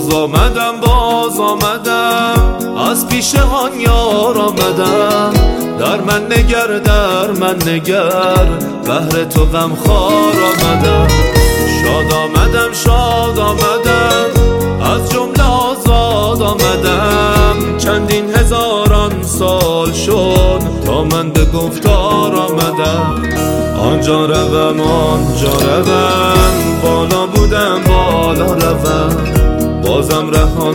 باز آمدم از پیش آن یار آمدم. در من نگر بهر تو غمخوار آمدم. شاد آمدم از جمله آزاد آمدم. چندین هزاران سال شد تا من به گفتار آمدم. آنجا روم بالا بودم بالا روم. بازم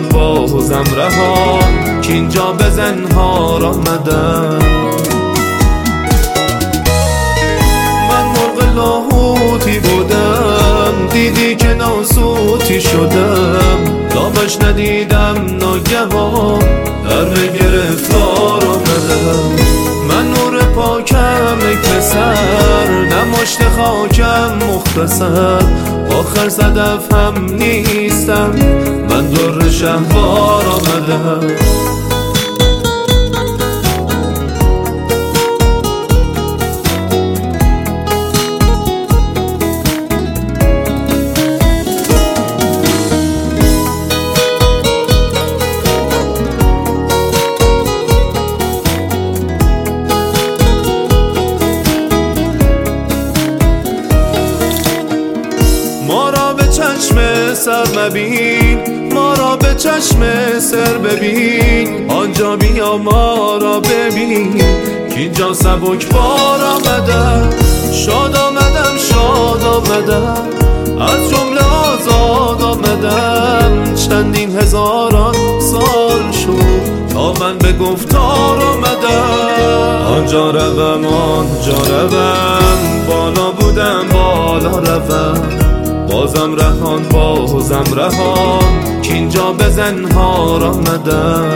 رهان که اینجا به زنهار آمدم. من مرغ لاهوتی بودم دیدی که ناسوتی شدم. دامش ندیدم ناگهان در به گرفتار آمدم. من نور پاکم ای پسر نمشت خاکم مختصر. آخر صدف هم نیستم من در شهوار آمدم. ما را به چشم سر ببین. آنجا بیا ما را ببین که اینجا سبک بار آمدم. شاد آمدم از جمله آزاد آمدم. چندین هزاران سال شد تا من به گفتار آمدم. آنجا روم بالا بودم بالا روم. بازم رهان که اینجا به زنهار آمدم.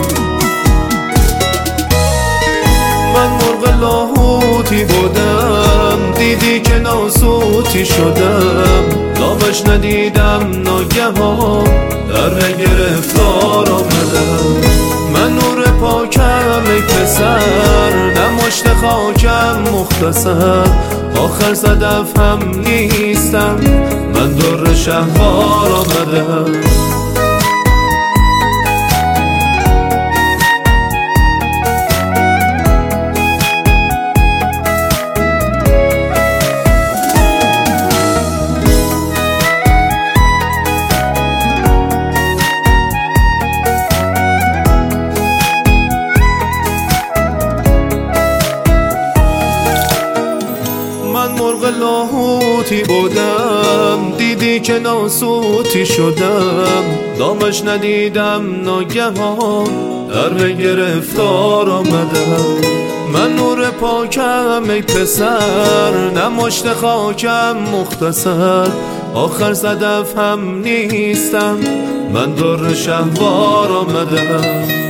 من مرغ لاهوتی بودم دیدی که ناسوتی شدم. دامش ندیدم ناگهان در به گرفتار آمدم. من نور پاکم ای پسر نمشت خاکم مختصر. آخر صدف هم نیستم من در شهوار آمدم. مرغ لاهوتی بودم دیدی که ناسوتی شدم. دامش ندیدم ناگهان در به گرفتار آمدم. من نور پاکم ای پسر نمشت خاکم مختصر. آخر صدف هم نیستم من در شهوار آمدم.